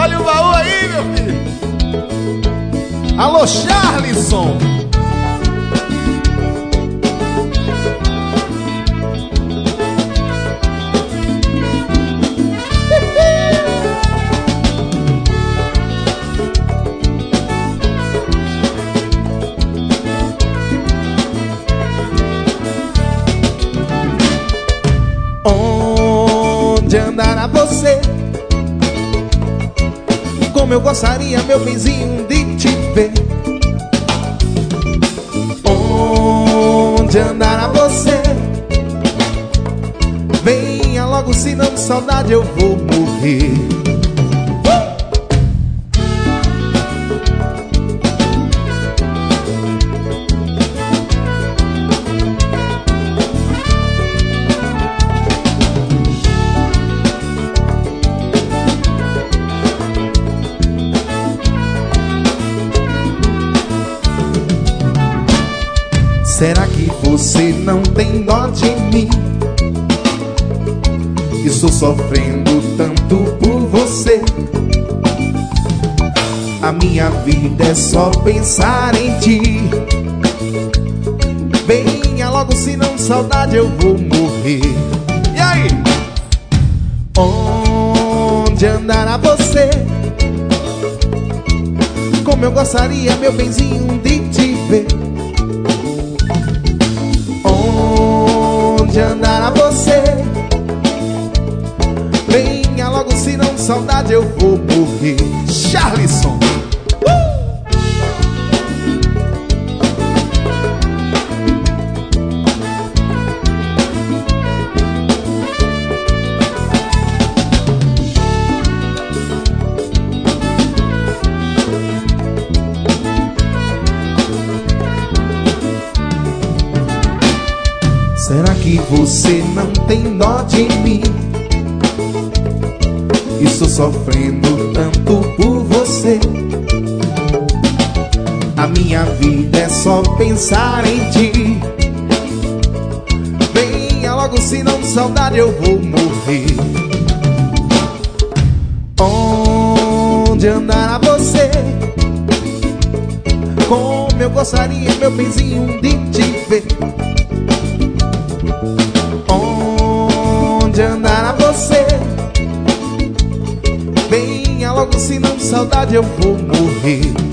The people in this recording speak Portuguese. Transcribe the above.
Olha o baú aí, meu filho. Alô, Charlisson. Onde andará você? Como eu gostaria, meu benzinho, de te ver. Onde andará você? Venha logo, senão de saudade eu vou morrer. Será que você não tem dó de mim? Estou sofrendo tanto por você. A minha vida é só pensar em ti. Venha logo, senão de saudade eu vou morrer. E aí? Onde andará você? Como eu gostaria, meu benzinho, de te ver. Onde andará você? Venha logo, senão de saudade eu vou morrer. Charlisson. Será que você não tem dó de mim? Estou sofrendo tanto por você. A minha vida é só pensar em ti. Venha logo, senão de saudade eu vou morrer. Onde andará você? Como eu gostaria, meu benzinho, de te ver. Onde andará você? Venha logo, senão de saudade eu vou morrer.